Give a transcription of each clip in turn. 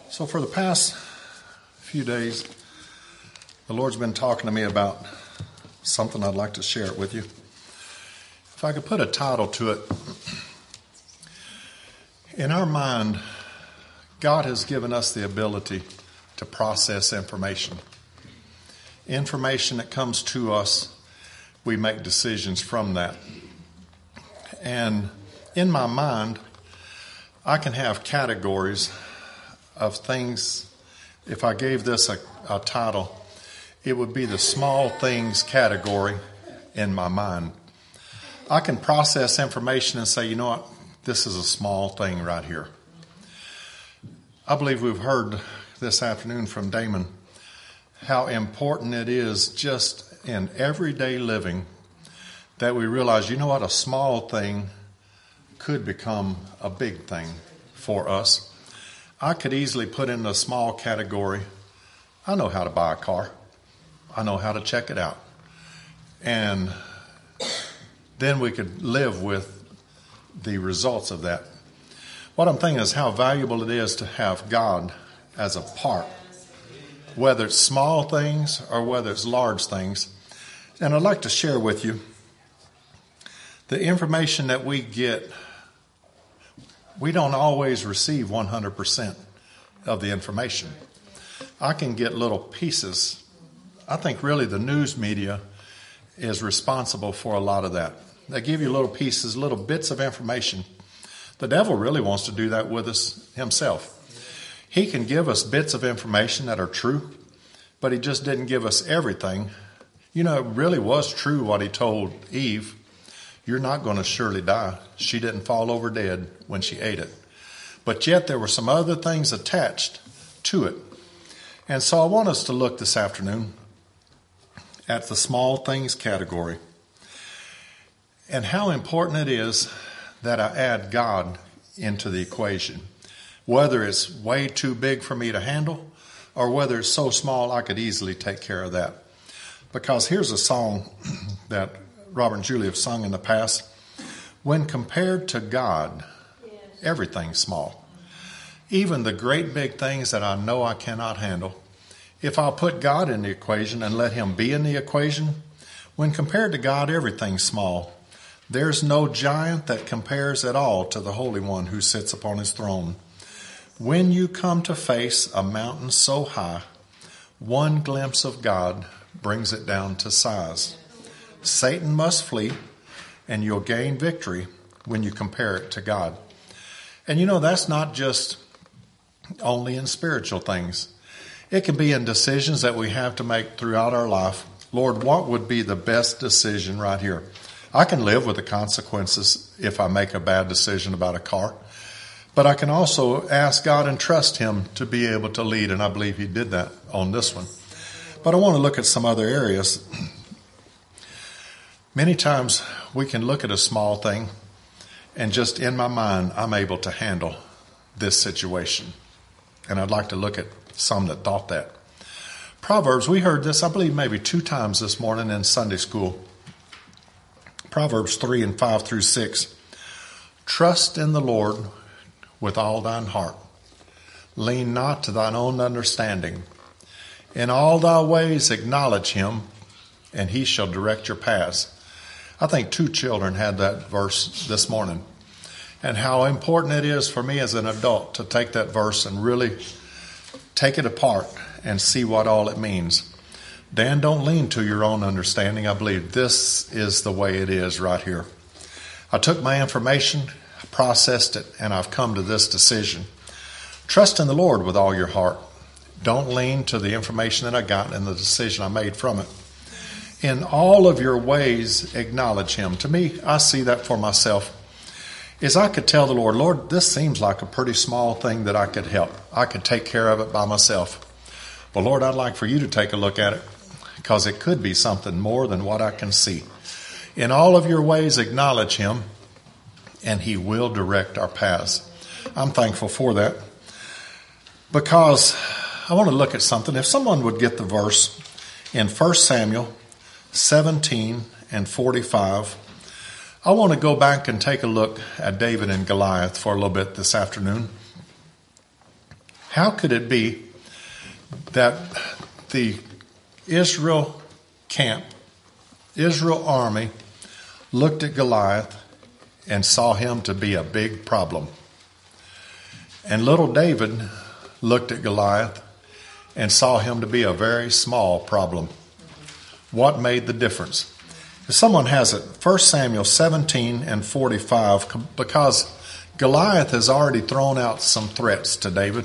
So for the past few days, the Lord's been talking to me about something I'd like to share it with you. If I could put a title to it. In our mind, God has given us the ability to process information. Information that comes to us, we make decisions from that. And in my mind, I can have categories of things. If I gave this a title, it would be the small things category in my mind. I can process information and say, you know what, this is a small thing right here. I believe we've heard this afternoon from Damon how important it is just in everyday living that we realize, you know what, a small thing could become a big thing for us. I could easily put in the small category, I know how to buy a car. I know how to check it out. And then we could live with the results of that. What I'm thinking is how valuable it is to have God as a part, whether it's small things or whether it's large things. And I'd like to share with you the information that we get. We don't always receive 100% of the information. I can get little pieces. I think really the news media is responsible for a lot of that. They give you little pieces, little bits of information. The devil really wants to do that with us himself. He can give us bits of information that are true, but he just didn't give us everything. You know, it really was true what he told Eve. You're not going to surely die. She didn't fall over dead when she ate it. But yet there were some other things attached to it. And so I want us to look this afternoon at the small things category and how important it is that I add God into the equation, whether it's way too big for me to handle or whether it's so small I could easily take care of that. Because here's a song that Robert and Julie have sung in the past. When compared to God, everything's small. Even the great big things that I know I cannot handle, if I'll put God in the equation and let him be in the equation, when compared to God, everything's small. There's no giant that compares at all to the Holy One who sits upon his throne. When you come to face a mountain so high, one glimpse of God brings it down to size. Satan must flee, and you'll gain victory when you compare it to God. And you know, that's not just only in spiritual things. It can be in decisions that we have to make throughout our life. Lord, what would be the best decision right here? I can live with the consequences if I make a bad decision about a car. But I can also ask God and trust him to be able to lead, and I believe he did that on this one. But I want to look at some other areas. Many times we can look at a small thing and just in my mind, I'm able to handle this situation. And I'd like to look at some that thought that. Proverbs, we heard this, I believe, maybe 2 times this morning in Sunday school. Proverbs 3 and 5 through 6. Trust in the Lord with all thine heart. Lean not to thine own understanding. In all thy ways acknowledge him, and he shall direct your paths. I think 2 children had that verse this morning. And how important it is for me as an adult to take that verse and really take it apart and see what all it means. Dan, don't lean to your own understanding. I believe this is the way it is right here. I took my information, processed it, and I've come to this decision. Trust in the Lord with all your heart. Don't lean to the information that I got and the decision I made from it. In all of your ways, acknowledge him. To me, I see that for myself. Is I could tell the Lord, Lord, this seems like a pretty small thing that I could help. I could take care of it by myself. Well, Lord, I'd like for you to take a look at it because it could be something more than what I can see. In all of your ways, acknowledge him, and he will direct our paths. I'm thankful for that because I want to look at something. If someone would get the verse in 1 Samuel 17 and 45, I want to go back and take a look at David and Goliath for a little bit this afternoon. How could it be that the Israel army looked at Goliath and saw him to be a big problem? And little David looked at Goliath and saw him to be a very small problem. What made the difference? If someone has it, 1 Samuel 17 and 45, because Goliath has already thrown out some threats to David.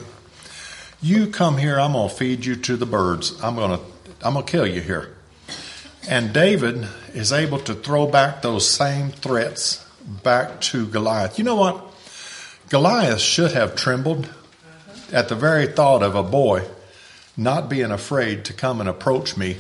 You come here, I'm going to feed you to the birds. I'm going to kill you here. And David is able to throw back those same threats back to Goliath. You know what? Goliath should have trembled at the very thought of a boy not being afraid to come and approach me.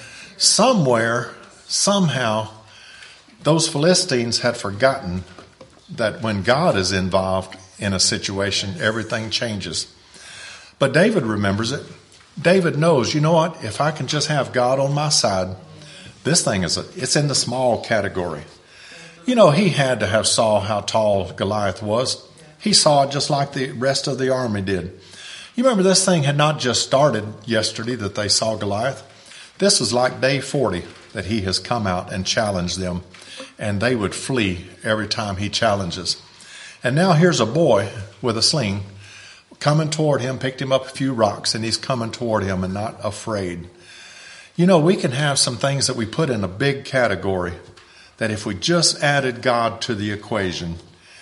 Somewhere, somehow, those Philistines had forgotten that when God is involved in a situation, everything changes. But David remembers it. David knows, you know what? If I can just have God on my side, this thing it's in the small category. You know, he had to have saw how tall Goliath was. He saw it just like the rest of the army did. You remember, this thing had not just started yesterday that they saw Goliath. This was like day 40 that he has come out and challenged them, and they would flee every time he challenges. And now here's a boy with a sling coming toward him, picked him up a few rocks, and he's coming toward him and not afraid. You know, we can have some things that we put in a big category that if we just added God to the equation,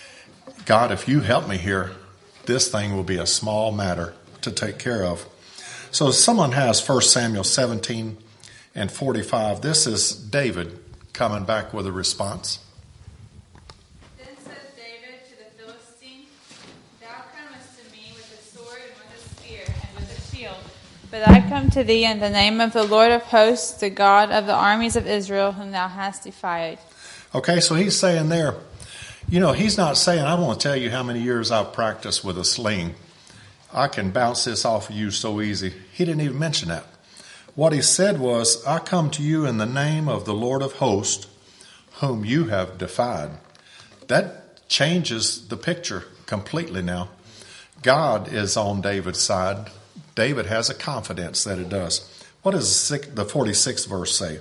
God, if you help me here, this thing will be a small matter to take care of. So someone has 1 Samuel 17 and 45. This is David coming back with a response. Then said David to the Philistine, Thou comest to me with a sword and with a spear and with a shield. But I come to thee in the name of the Lord of hosts, the God of the armies of Israel, whom thou hast defied. Okay, so he's saying there, you know, he's not saying, I want to tell you how many years I've practiced with a sling. I can bounce this off of you so easy. He didn't even mention that. What he said was, I come to you in the name of the Lord of hosts, whom you have defied. That changes the picture completely now. God is on David's side. David has a confidence that it does. What does the 46th verse say?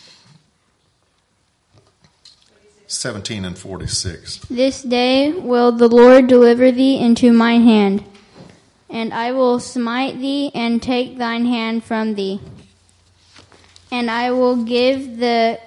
17 and 46. This day will the Lord deliver thee into mine hand, and I will smite thee and take thine hand from thee. And I will give the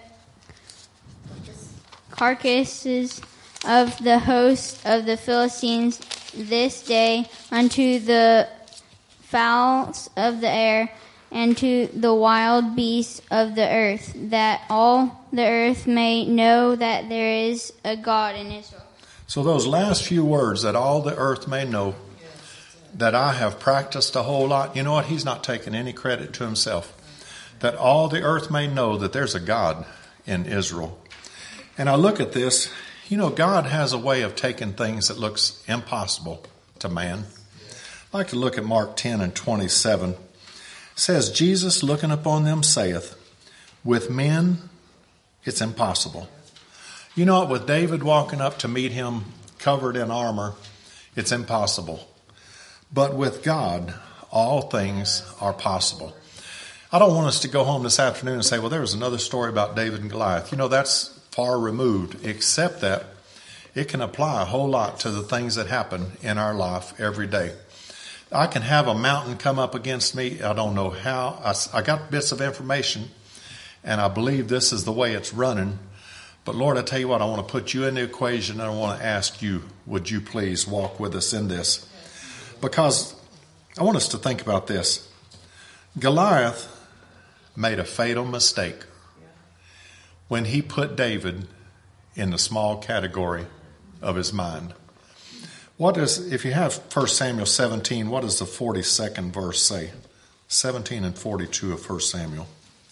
carcasses of the host of the Philistines this day unto the fowls of the air and to the wild beasts of the earth, that all the earth may know that there is a God in Israel. So those last few words, that all the earth may know that I have practiced a whole lot. You know what? He's not taking any credit to himself. That all the earth may know that there's a God in Israel. And I look at this, you know, God has a way of taking things that looks impossible to man. I'd like to look at Mark 10 and 27. It says, Jesus looking upon them saith, with men it's impossible. You know what? With David walking up to meet him covered in armor, it's impossible. But with God, all things are possible. I don't want us to go home this afternoon and say, well, there was another story about David and Goliath. You know, that's far removed, except that it can apply a whole lot to the things that happen in our life every day. I can have a mountain come up against me. I don't know how. I got bits of information, and I believe this is the way it's running. But Lord, I tell you what, I want to put you in the equation, and I want to ask you, would you please walk with us in this? Because I want us to think about this. Goliath made a fatal mistake when he put David in the small category of his mind. If you have 1 Samuel 17, what does the 42nd verse say? 17 and 42 of 1 Samuel.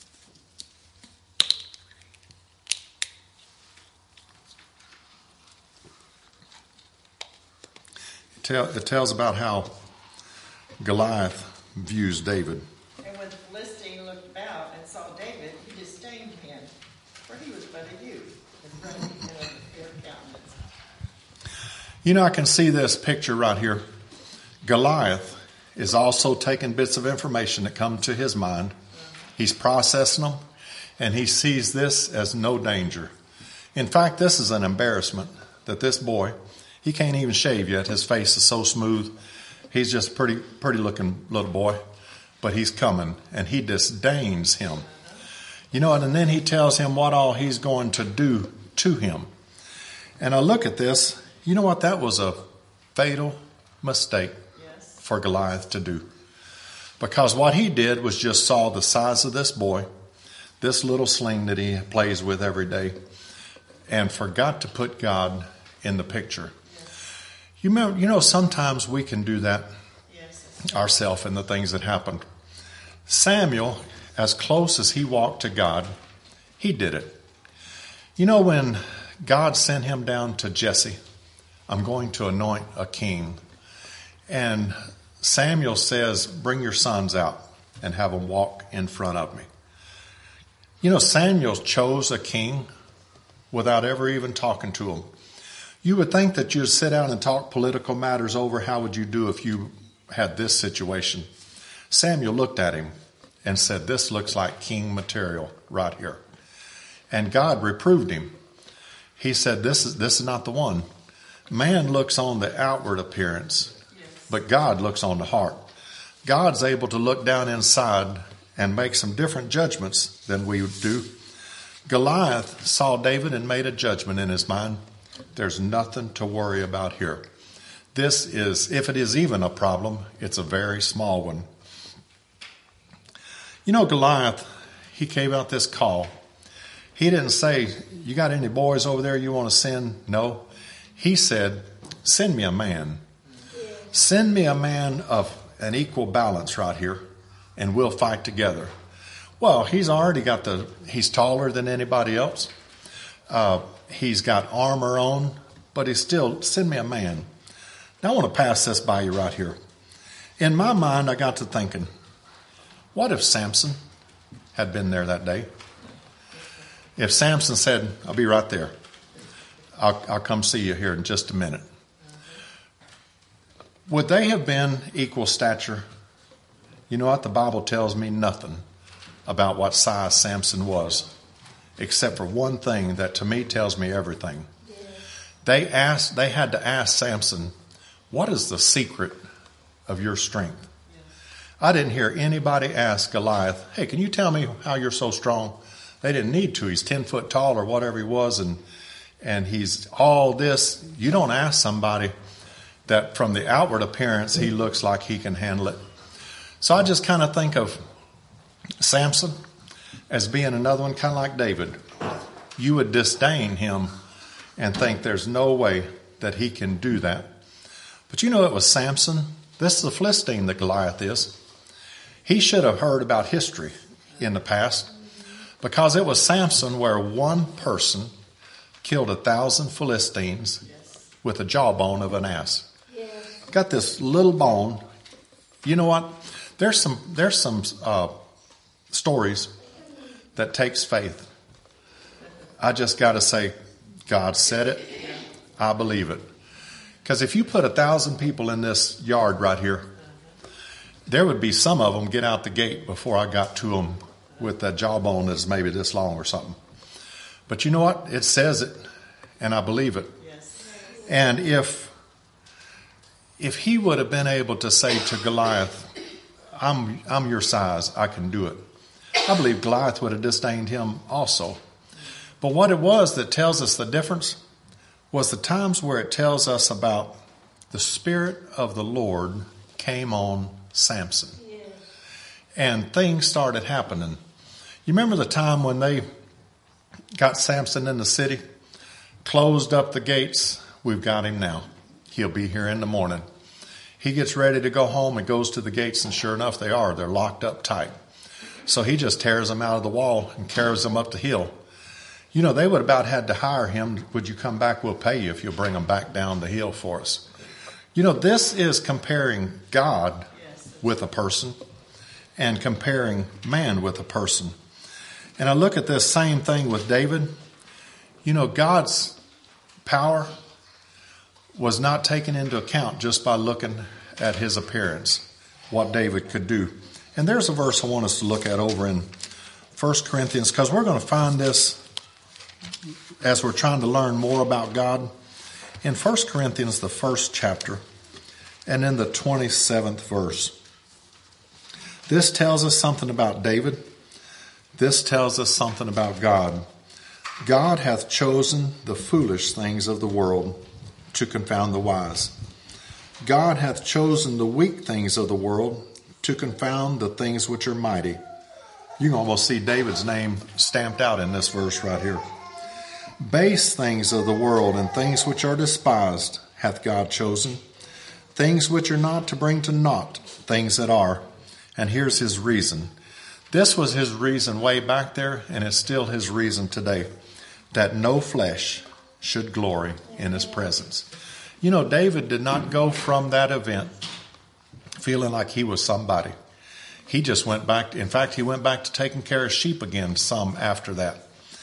It tells about how Goliath views David. And when the Philistine looked about and saw David, he disdained him, for he was but a youth, and ruddy and of a fair countenance. You know, I can see this picture right here. Goliath is also taking bits of information that come to his mind. He's processing them, and he sees this as no danger. In fact, this is an embarrassment that this boy, he can't even shave yet. His face is so smooth. He's just pretty looking little boy, but he's coming, and he disdains him. You know, and then he tells him what all he's going to do to him. And I look at this, you know what? That was a fatal mistake for Goliath to do. Because what he did was just saw the size of this boy, this little sling that he plays with every day, and forgot to put God in the picture. You know, sometimes we can do that ourselves in the things that happened. Samuel, as close as he walked to God, he did it. You know, when God sent him down to Jesse, I'm going to anoint a king. And Samuel says, bring your sons out and have them walk in front of me. You know, Samuel chose a king without ever even talking to him. You would think that you'd sit down and talk political matters over. How would you do if you had this situation? Samuel looked at him and said, this looks like king material right here. And God reproved him. He said, this is not the one. Man looks on the outward appearance, but God looks on the heart. God's able to look down inside and make some different judgments than we would do. Goliath saw David and made a judgment in his mind. There's nothing to worry about here. This is, if it is even a problem, it's a very small one. You know, Goliath, he gave out this call. He didn't say, you got any boys over there you want to send? No. He said, send me a man. Send me a man of an equal balance right here, and we'll fight together. Well, he's already got he's taller than anybody else. He's got armor on, but he's still, send me a man. Now I want to pass this by you right here. In my mind, I got to thinking, what if Samson had been there that day? If Samson said, I'll be right there. I'll come see you here in just a minute. Would they have been equal stature? You know what? The Bible tells me nothing about what size Samson was, except for one thing that to me tells me everything. They had to ask Samson, what is the secret of your strength? I didn't hear anybody ask Goliath, hey, can you tell me how you're so strong? They didn't need to. He's 10 foot tall or whatever he was, and he's all this. You don't ask somebody that from the outward appearance, he looks like he can handle it. So I just kind of think of Samson as being another one, kind of like David. You would disdain him and think there's no way that he can do that. But you know, it was Samson. This is the Philistine that Goliath is. He should have heard about history in the past, because it was Samson where one person killed 1,000 Philistines with the jawbone of an ass. Got this little bone. You know what? There's some stories that takes faith. I just got to say, God said it. I believe it. Because if you put 1,000 people in this yard right here, there would be some of them get out the gate before I got to them with that jawbone that's maybe this long or something. But you know what? It says it, and I believe it. And if he would have been able to say to Goliath, I'm your size, I can do it, I believe Goliath would have disdained him also. But what it was that tells us the difference was the times where it tells us about the Spirit of the Lord came on Samson. And things started happening. You remember the time when they got Samson in the city, closed up the gates? We've got him now. He'll be here in the morning. He gets ready to go home and goes to the gates, and sure enough, they are. They're locked up tight. So he just tears them out of the wall and carries them up the hill. You know, they would about had to hire him. Would you come back? We'll pay you if you'll bring them back down the hill for us. You know, this is comparing God with a person and comparing man with a person. And I look at this same thing with David. You know, God's power was not taken into account just by looking at his appearance. what David could do. And there's a verse I want us to look at over in 1 Corinthians, because we're going to find this as we're trying to learn more about God. In 1 Corinthians, the first chapter, and in the 27th verse. This tells us something about David. This tells us something about God. God hath chosen the foolish things of the world to confound the wise. God hath chosen the weak things of the world to confound the things which are mighty. You can almost see David's name stamped out in this verse right here. Base things of the world and things which are despised hath God chosen, things which are not, to bring to naught things that are. And here's his reason. This was his reason way back there, and it's still his reason today, that no flesh should glory in his presence. You know, David did not go from that event feeling like he was somebody. He just went back. In fact, he went back to taking care of sheep again some after that.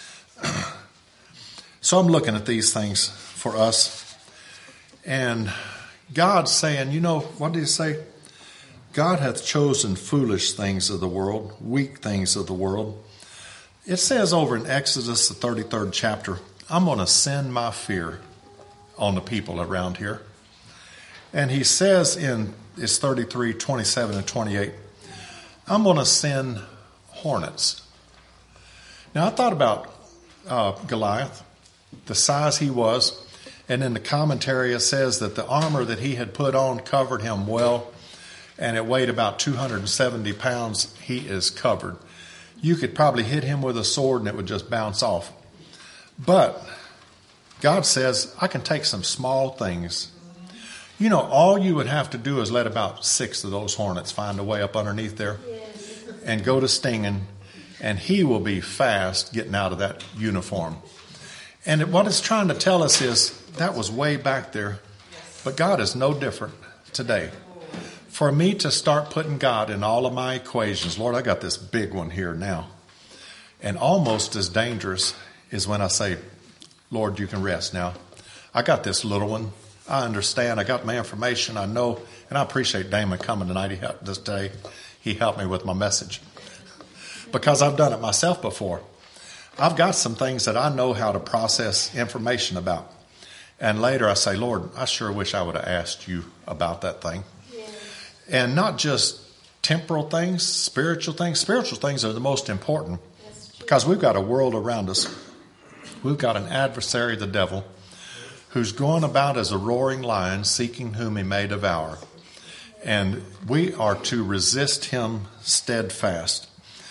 So I'm looking at these things for us. And God's saying, you know, what did he say? God hath chosen foolish things of the world, weak things of the world. It says over in Exodus, the 33rd chapter, I'm going to send my fear on the people around here. And he says in it's 33, 27, and 28, I'm going to send hornets. Now, I thought about Goliath, the size he was, and in the commentary it says that the armor that he had put on covered him well, and it weighed about 270 pounds. He is covered. You could probably hit him with a sword and it would just bounce off. But God says, I can take some small things. You know, all you would have to do is let about 6 of those hornets find a way up underneath there and go to stinging, and he will be fast getting out of that uniform. And what it's trying to tell us is that was way back there, but God is no different today. For me to start putting God in all of my equations, Lord, I got this big one here now. And almost as dangerous is when I say, Lord, you can rest now. I got this little one. I understand. I got my information. I know. And I appreciate Damon coming tonight. He helped this day. He helped me with my message. Because I've done it myself before. I've got some things that I know how to process information about. And later I say, Lord, I sure wish I would have asked you about that thing. Yeah. And not just temporal things, spiritual things. Spiritual things are the most important. Because we've got a world around us. We've got an adversary, the devil, who's going about as a roaring lion, seeking whom he may devour. And we are to resist him steadfast.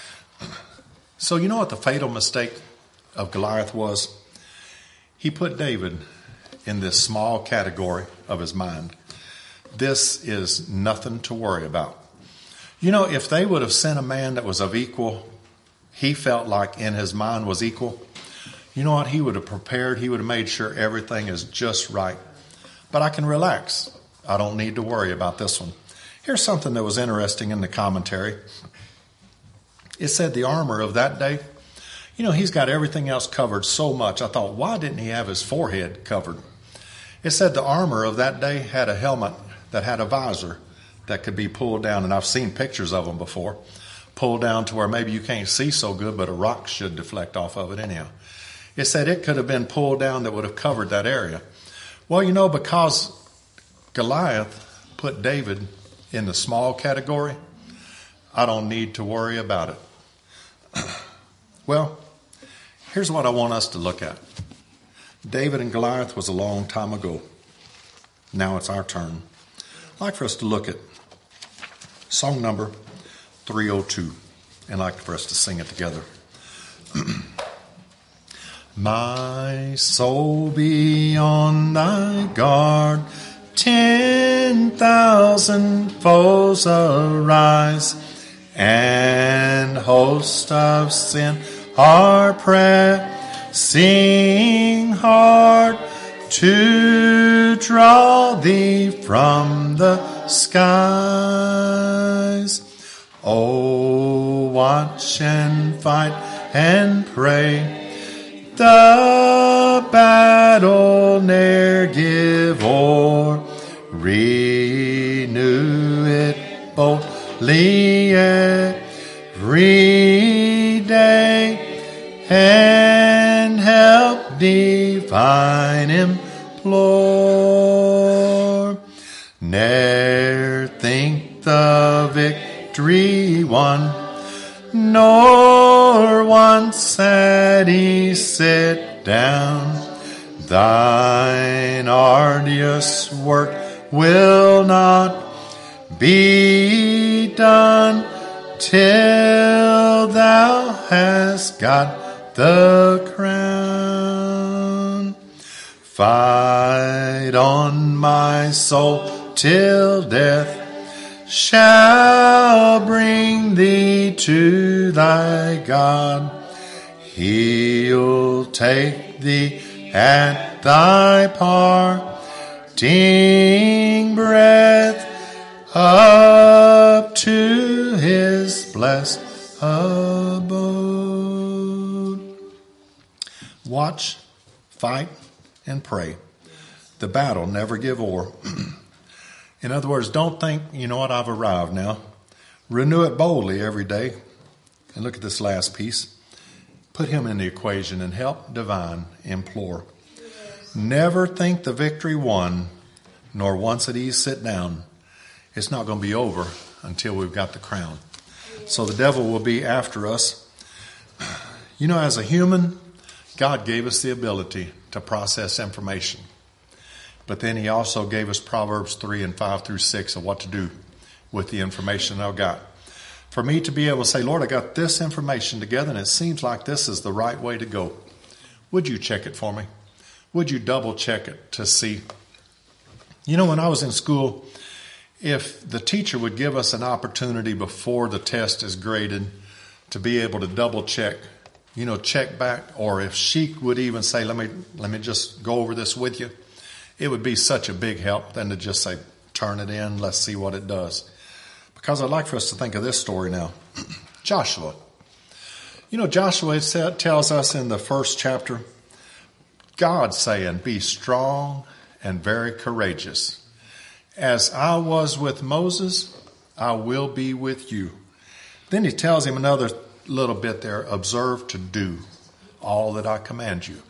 So you know what the fatal mistake of Goliath was? He put David in this small category of his mind. This is nothing to worry about. You know, if they would have sent a man that was of equal, he felt like in his mind was equal, you know what? He would have prepared. He would have made sure everything is just right. But I can relax. I don't need to worry about this one. Here's something that was interesting in the commentary. It said the armor of that day, you know, he's got everything else covered so much. I thought, why didn't he have his forehead covered? It said the armor of that day had a helmet that had a visor that could be pulled down. And I've seen pictures of them before. Pulled down to where maybe you can't see so good, but a rock should deflect off of it anyhow. It said it could have been pulled down that would have covered that area. Well, you know, because Goliath put David in the small category, I don't need to worry about it. Well, here's what I want us to look at. David and Goliath was a long time ago. Now it's our turn. I'd like for us to look at song number 302, and I'd like for us to sing it together. My soul be on thy guard, 10,000 foes arise, and host of sin are pressing hard to draw thee from the skies. Oh, watch and fight and pray, the battle ne'er give o'er, renew it both every day, and help divine implore. Ne'er think the victory won, nor once at ease sit down. Thine arduous work will not be done till thou hast got the crown. Fight on, my soul, till death shall bring thee to thy God. He'll take thee at thy parting breath up to his blessed abode. Watch, fight, and pray. The battle never give o'er. In other words, don't think, you know what, I've arrived now. Renew it boldly every day. And look at this last piece. Put him in the equation and help divine implore. Never think the victory won, nor once at ease sit down. It's not going to be over until we've got the crown. So the devil will be after us. You know, as a human, God gave us the ability to process information. But then he also gave us Proverbs 3 and 5 through 6 of what to do with the information I've got. For me to be able to say, Lord, I got this information together and it seems like this is the right way to go. Would you check it for me? Would you double check it to see? You know, when I was in school, if the teacher would give us an opportunity before the test is graded to be able to double check, you know, check back, or if she would even say, let me just go over this with you, it would be such a big help than to just say, turn it in, let's see what it does. Because I'd like for us to think of this story now. Joshua. You know, Joshua tells us in the first chapter, God saying, be strong and very courageous. As I was with Moses, I will be with you. Then he tells him another little bit there, observe to do all that I command you.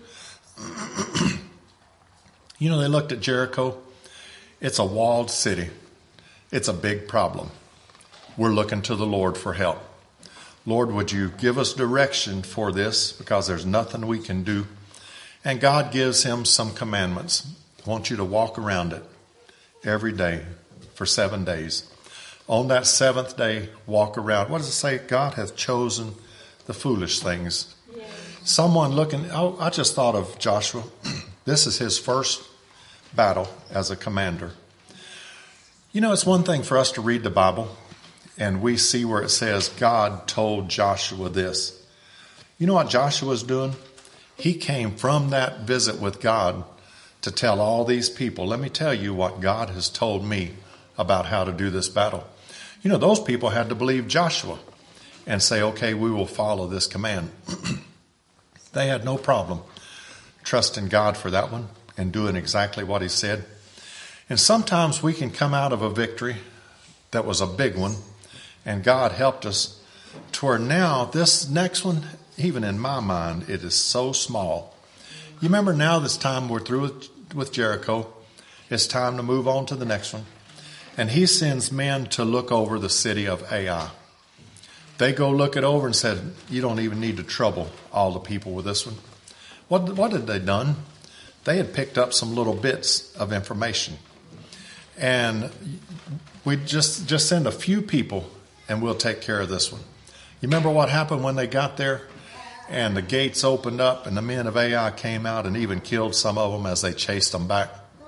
You know, they looked at Jericho. It's a walled city. It's a big problem. We're looking to the Lord for help. Lord, would you give us direction for this, because there's nothing we can do. And God gives him some commandments. I want you to walk around it every day for 7 days. On that seventh day, walk around. What does it say? God hath chosen the foolish things. Yes. Someone looking, I just thought of Joshua. This is his first battle as a commander. You know, it's one thing for us to read the Bible and we see where it says God told Joshua this. You know what Joshua's doing? He came from that visit with God to tell all these people, let me tell you what God has told me about how to do this battle. You know, those people had to believe Joshua and say, okay, we will follow this command. They had no problem trusting God for that one and doing exactly what he said. And sometimes we can come out of a victory that was a big one, and God helped us to where now this next one, even in my mind, it is so small. You remember now this time we're through with Jericho. It's time to move on to the next one. And he sends men to look over the city of Ai. They go look it over and said, you don't even need to trouble all the people with this one. What had they done? They had picked up some little bits of information. And we just send a few people and we'll take care of this one. You remember what happened when they got there? And the gates opened up and the men of Ai came out and even killed some of them as they chased them back.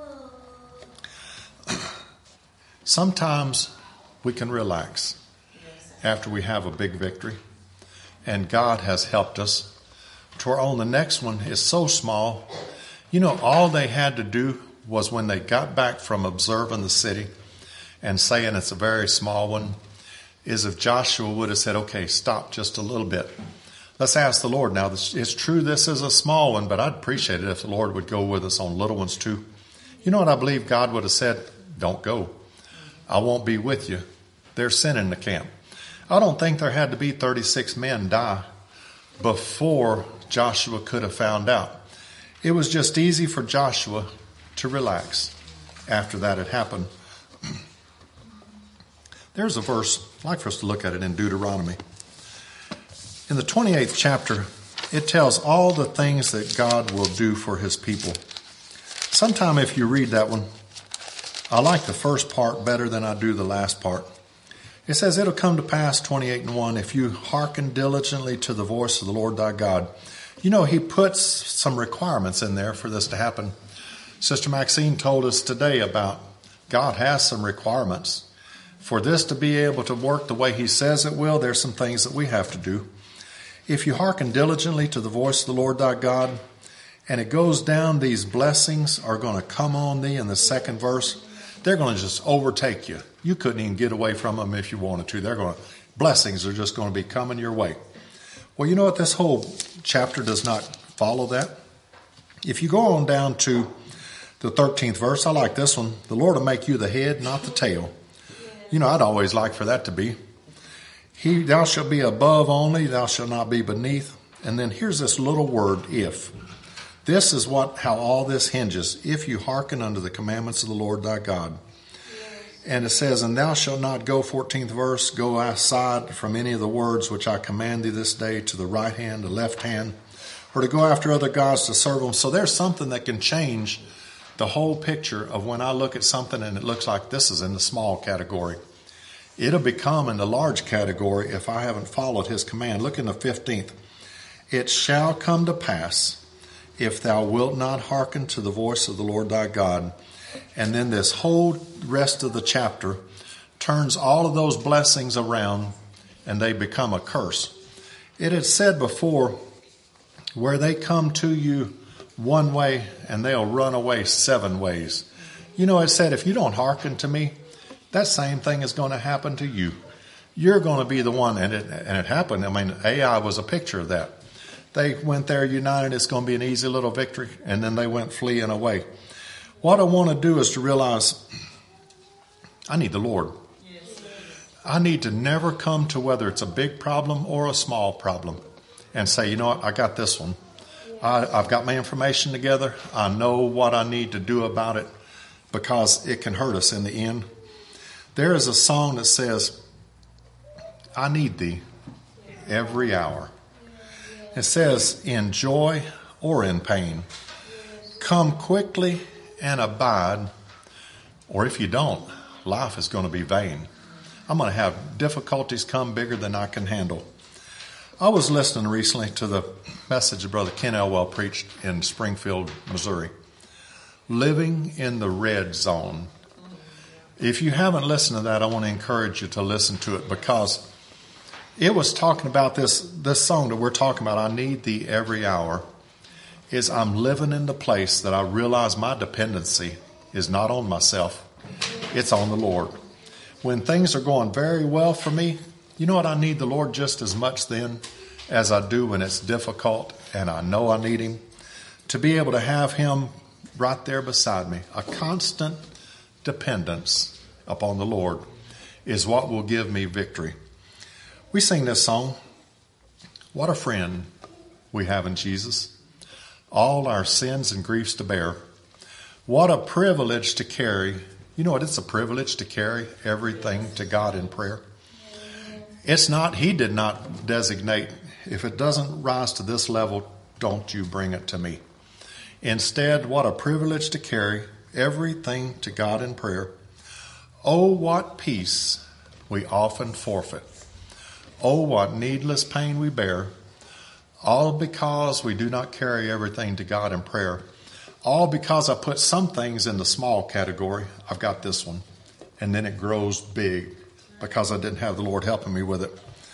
Sometimes we can relax after we have a big victory. And God has helped us to where on the next one is so small. You know, all they had to do was when they got back from observing the city and saying it's a very small one, is if Joshua would have said, okay, stop just a little bit. Let's ask the Lord. Now, it's true this is a small one, but I'd appreciate it if the Lord would go with us on little ones too. You know what I believe God would have said? Don't go. I won't be with you There's sin in the camp. I don't think there had to be 36 men die before Joshua could have found out. It was just easy for Joshua to relax after that had happened. There's a verse, I'd like for us to look at it in Deuteronomy. In the 28th chapter, it tells all the things that God will do for his people. Sometime if you read that one, I like the first part better than I do the last part. It says, it'll come to pass, 28:1, if you hearken diligently to the voice of the Lord thy God. You know, he puts some requirements in there for this to happen. Sister Maxine told us today about God has some requirements. For this to be able to work the way he says it will, there's some things that we have to do. If you hearken diligently to the voice of the Lord thy God, and it goes down, these blessings are going to come on thee in the second verse. They're going to just overtake you. You couldn't even get away from them if you wanted to. Blessings are just going to be coming your way. Well, you know what? This whole chapter does not follow that. If you go on down to the 13th verse, I like this one. The Lord will make you the head, not the tail. You know, I'd always like for that to be. Thou shalt be above only, thou shalt not be beneath. And then here's this little word, if. This is how all this hinges. If you hearken unto the commandments of the Lord thy God. And it says, and thou shalt not go, 14th verse, go aside from any of the words which I command thee this day to the right hand, the left hand, or to go after other gods to serve them. So there's something that can change the whole picture of when I look at something and it looks like this is in the small category. It'll become in the large category if I haven't followed his command. Look in the 15th. It shall come to pass, if thou wilt not hearken to the voice of the Lord thy God. And then this whole rest of the chapter turns all of those blessings around and they become a curse. It had said before, where they come to you one way and they'll run away 7 ways. You know, it said, if you don't hearken to me, that same thing is going to happen to you. You're going to be the one, and it happened. I mean, Ai was a picture of that. They went there united, it's going to be an easy little victory, and then they went fleeing away. What I want to do is to realize I need the Lord. I need to never come to whether it's a big problem or a small problem and say, you know what, I got this one. I've got my information together. I know what I need to do about it because it can hurt us in the end. There is a song that says, I need thee every hour. It says, in joy or in pain, come quickly and abide, or if you don't, life is going to be vain. I'm going to have difficulties come bigger than I can handle. I was listening recently to the message that Brother Ken Elwell preached in Springfield, Missouri. Living in the red zone. If you haven't listened to that, I want to encourage you to listen to it because it was talking about this song that we're talking about, I need thee every hour, is I'm living in the place that I realize my dependency is not on myself, it's on the Lord. When things are going very well for me, you know what, I need the Lord just as much then as I do when it's difficult and I know I need him. To be able to have him right there beside me, a constant dependence upon the Lord is what will give me victory. We sing this song, what a friend we have in Jesus, all our sins and griefs to bear. What a privilege to carry. You know what, it's a privilege to carry everything to God in prayer. It's not, he did not designate, if it doesn't rise to this level, don't you bring it to me. Instead, what a privilege to carry everything to God in prayer. Oh, what peace we often forfeit. Oh, what needless pain we bear. All because we do not carry everything to God in prayer. All because I put some things in the small category. I've got this one. And then it grows big because I didn't have the Lord helping me with it.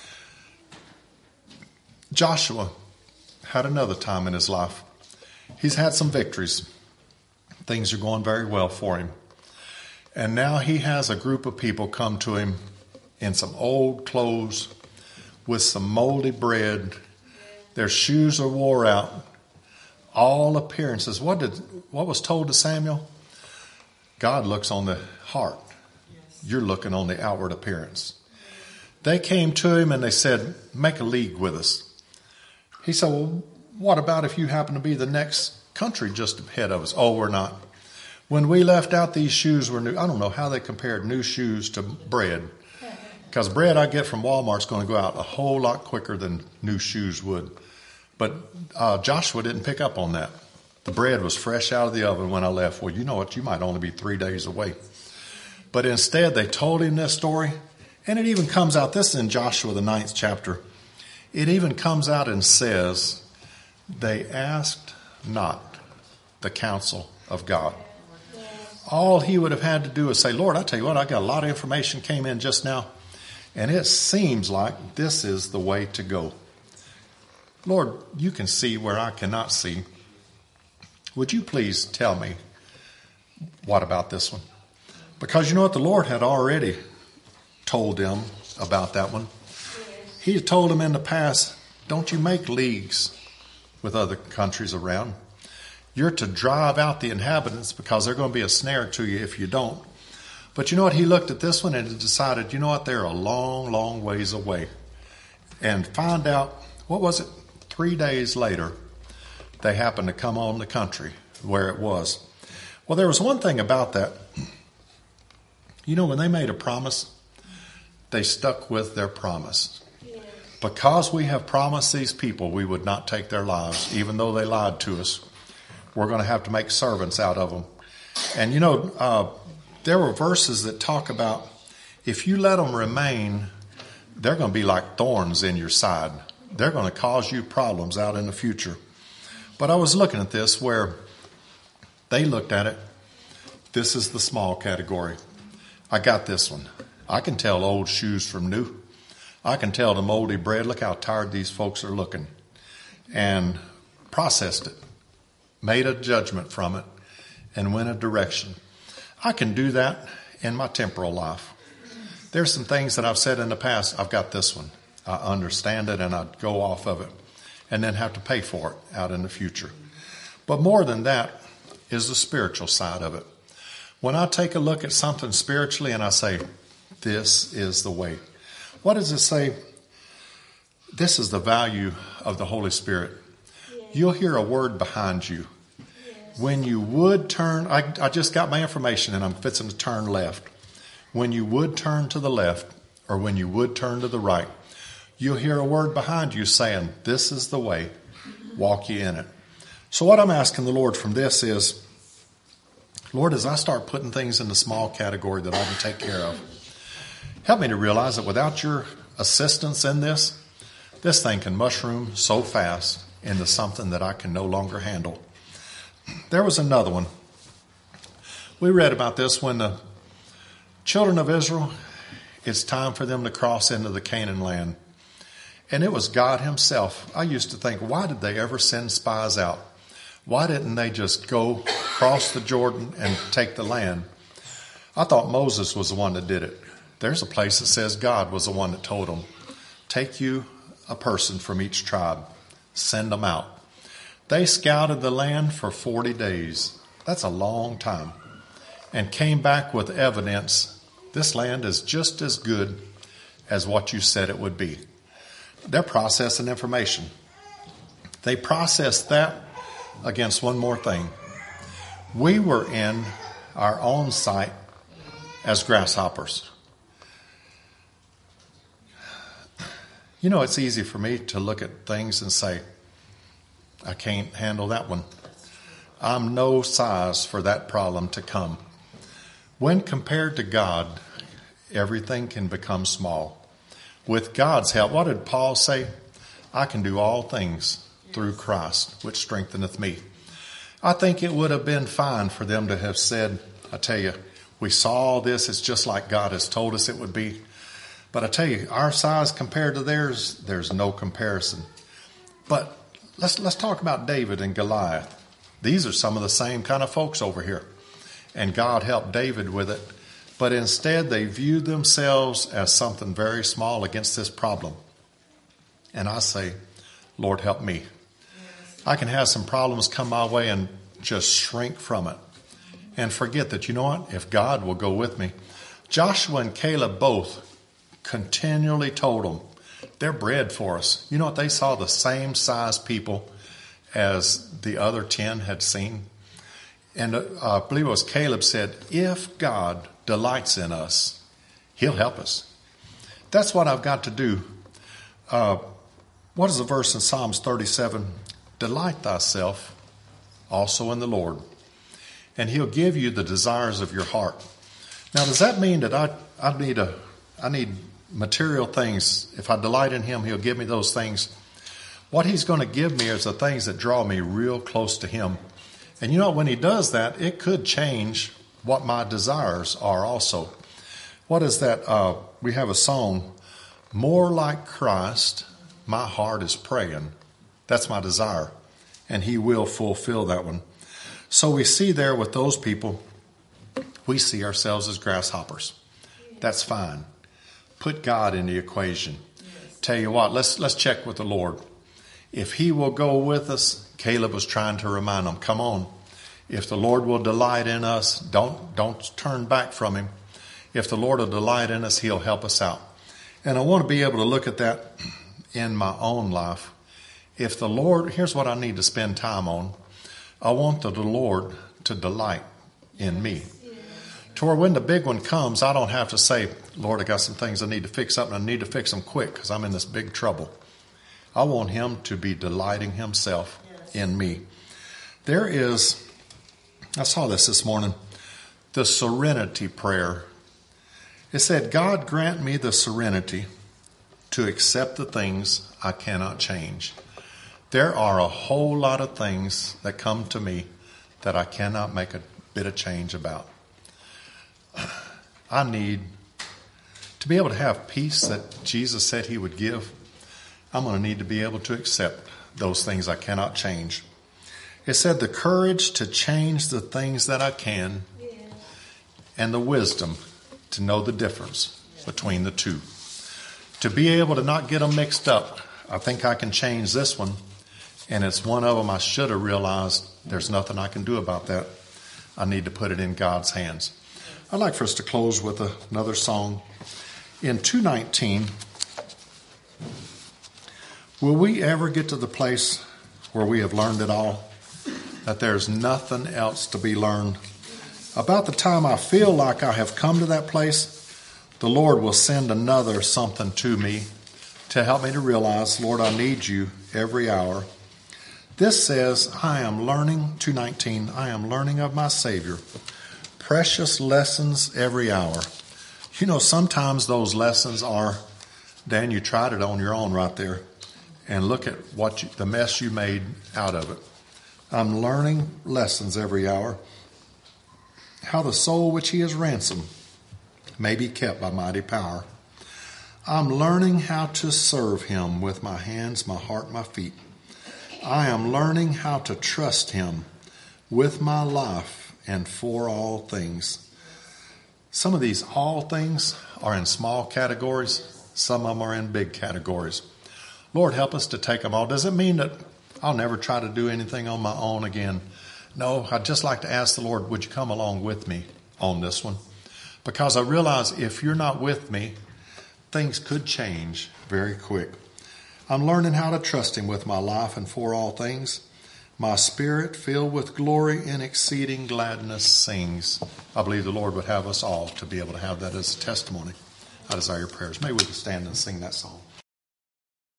Joshua had another time in his life. He's had some victories. Things are going very well for him. And now he has a group of people come to him in some old clothes with some moldy bread. Their shoes are wore out. All appearances. What was told to Samuel? God looks on the heart. Yes. You're looking on the outward appearance. They came to him and they said, make a league with us. He said, well, what about if you happen to be the next country just ahead of us? Oh, we're not. When we left out, these shoes were new. I don't know how they compared new shoes to bread. Because bread I get from Walmart is going to go out a whole lot quicker than new shoes would. But Joshua didn't pick up on that. The bread was fresh out of the oven when I left. Well, you know what? You might only be 3 days away. But instead, they told him this story. And it even comes out, this is in Joshua, the 9th chapter. It even comes out and says, they asked not the counsel of God. All he would have had to do is say, Lord, I tell you what, I got a lot of information came in just now. And it seems like this is the way to go. Lord, you can see where I cannot see. Would you please tell me what about this one? Because you know what? The Lord had already told them about that one. He had told them in the past, don't you make leagues with other countries around. You're to drive out the inhabitants because they're going to be a snare to you if you don't. But you know what? He looked at this one and decided, you know what? They're a long, long ways away. And find out, what was it? 3 days later, they happened to come on the country where it was. Well, there was one thing about that. You know, when they made a promise, they stuck with their promise. Because we have promised these people we would not take their lives, even though they lied to us, we're going to have to make servants out of them. And you know, there were verses that talk about if you let them remain, they're going to be like thorns in your side. They're going to cause you problems out in the future. But I was looking at this where they looked at it. This is the small category. I got this one. I can tell old shoes from new. I can tell the moldy bread. Look how tired these folks are looking. And processed it. Made a judgment from it. And went a direction. I can do that in my temporal life. There's some things that I've said in the past. I've got this one. I understand it and I go off of it. And then have to pay for it out in the future. But more than that is the spiritual side of it. When I take a look at something spiritually and I say, this is the way. What does it say? This is the value of the Holy Spirit. You'll hear a word behind you. When you would turn, I just got my information and I'm fixing to turn left. When you would turn to the left or when you would turn to the right, you'll hear a word behind you saying, this is the way, walk ye in it. So what I'm asking the Lord from this is, Lord, as I start putting things in the small category that I can take care of, help me to realize that without your assistance in this thing can mushroom so fast into something that I can no longer handle. There was another one. We read about this when the children of Israel, it's time for them to cross into the Canaan land. And it was God himself. I used to think, why did they ever send spies out? Why didn't they just go cross the Jordan and take the land? I thought Moses was the one that did it. There's a place that says God was the one that told them, take you a person from each tribe, send them out. They scouted the land for 40 days. That's a long time. And came back with evidence. This land is just as good as what you said it would be. They're processing information. They processed that against one more thing. We were in our own sight as grasshoppers. You know, it's easy for me to look at things and say, I can't handle that one. I'm no size for that problem to come. When compared to God, everything can become small. With God's help, what did Paul say? I can do all things through Christ, which strengtheneth me. I think it would have been fine for them to have said, I tell you, we saw all this. It's just like God has told us it would be. But I tell you, our size compared to theirs, there's no comparison. But let's talk about David and Goliath. These are some of the same kind of folks over here. And God helped David with it. But instead, they viewed themselves as something very small against this problem. And I say, Lord, help me. I can have some problems come my way and just shrink from it. And forget that, you know what? If God will go with me, Joshua and Caleb both continually told them, they're bred for us. You know what? They saw the same size people as the other 10 had seen. And I believe it was Caleb said, if God delights in us, he'll help us. That's what I've got to do. What is the verse in Psalms 37? Delight thyself also in the Lord, and he'll give you the desires of your heart. Now, does that mean that I need material things? If I delight in him, he'll give me those things. What he's going to give me is the things that draw me real close to him. And you know, when he does that, it could change what my desires are also. What is that? We have a song, more like Christ, my heart is praying. That's my desire. And he will fulfill that one. So we see there with those people, we see ourselves as grasshoppers. That's fine. Put God in the equation. Yes. Tell you what, let's check with the Lord. If he will go with us, Caleb was trying to remind them, come on. If the Lord will delight in us, don't turn back from him. If the Lord will delight in us, he'll help us out. And I want to be able to look at that in my own life. If the Lord, here's what I need to spend time on. I want the Lord to delight in me. To where when the big one comes, I don't have to say, Lord, I got some things I need to fix up, and I need to fix them quick because I'm in this big trouble. I want him to be delighting himself in me. There is, I saw this morning, the serenity prayer. It said, God grant me the serenity to accept the things I cannot change. There are a whole lot of things that come to me that I cannot make a bit of change about. I need to be able to have peace that Jesus said he would give. I'm going to need to be able to accept those things I cannot change. It said the courage to change the things that I can, and the wisdom to know the difference between the two. To be able to not get them mixed up. I think I can change this one, and it's one of them I should have realized there's nothing I can do about that. I need to put it in God's hands. I'd like for us to close with another song. In 2:19, will we ever get to the place where we have learned it all? That there's nothing else to be learned? About the time I feel like I have come to that place, the Lord will send another something to me to help me to realize, Lord, I need you every hour. This says, I am learning, 2:19, I am learning of my Savior. Precious lessons every hour. You know, sometimes those lessons are, Dan, you tried it on your own right there. And look at the mess you made out of it. I'm learning lessons every hour. How the soul which he has ransomed may be kept by mighty power. I'm learning how to serve him with my hands, my heart, my feet. I am learning how to trust him with my life and for all things. Some of these all things are in small categories. Some of them are in big categories. Lord, help us to take them all. Does it mean that I'll never try to do anything on my own again? No, I'd just like to ask the Lord, would you come along with me on this one? Because I realize if you're not with me, things could change very quick. I'm learning how to trust him with my life and for all things. My spirit filled with glory and exceeding gladness sings. I believe the Lord would have us all to be able to have that as a testimony. I desire your prayers. May we stand and sing that song.